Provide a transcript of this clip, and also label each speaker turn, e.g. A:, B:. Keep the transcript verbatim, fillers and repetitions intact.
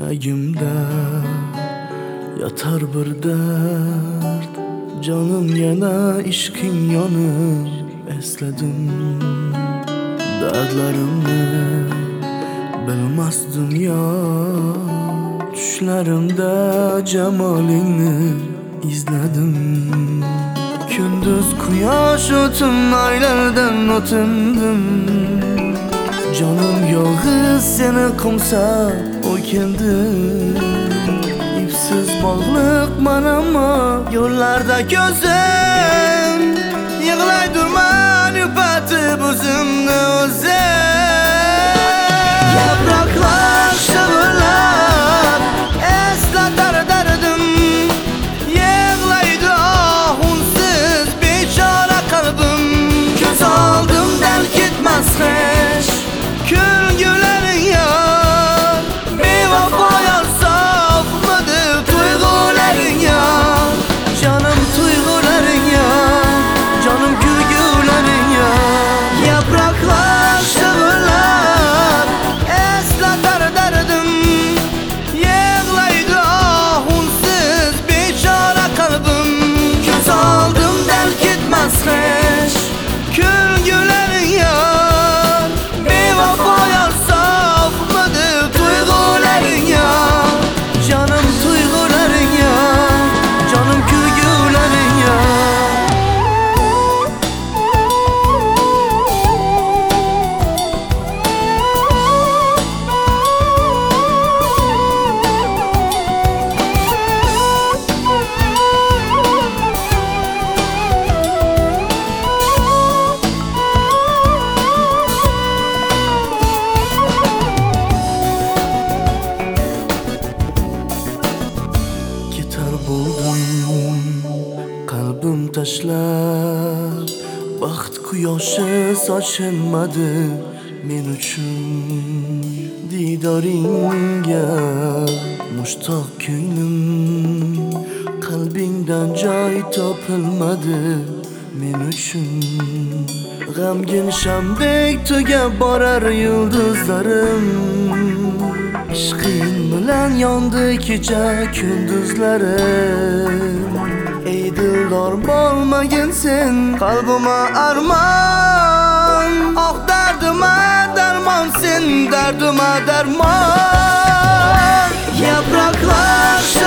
A: Yuragimda yatar bir dard, canım yana ishqing yonib esladim. Dardlarimni bilmas dunyo, tushlarimda jamolingni izladim. Kunduz quyosh o'tin oylardan o'tindim. Canım yolg'iz seni qo'msab o'kindim. İpsiz bog'liq manama yo'llarda ko'zim, yig'lay durman yupatib o'zimni o'zim. Yaproqlar shivirlab eslatar dardim, yig'laydi ohunsiz bechora qalbim. Ko'z oldimdan ketmas hech kulgularing yor, bevafo yor, sofmidi tuyg'ularing yor. Canım tuyg'ularing yor, canım kulgularing yor. Yaproqlar shivirlab eslatar dardim, yig'laydi ohunsiz bechora qalbim. Ko'z oldimdan ketmas hech kulgularing yor, bevafo yor, sofmidi tuyg'ularing yor. Canım tuyg'ularing yor, canım kulgularing yor. Ketar bo'ldim qalbim tashlab, baxt quyoshi sochinmadi men uchun. Didoringga mushtoq ko'nglim, qalbingdan joy topilmadi men uchun. G'amgin shamdek tugab borar yulduzlarim, ishqing bilan yondi kecha kunduzlarim. Ey dildor bo'lmagin sen qalbima armon, oh dardima darmon sen, dardima darmon. Yaproqlar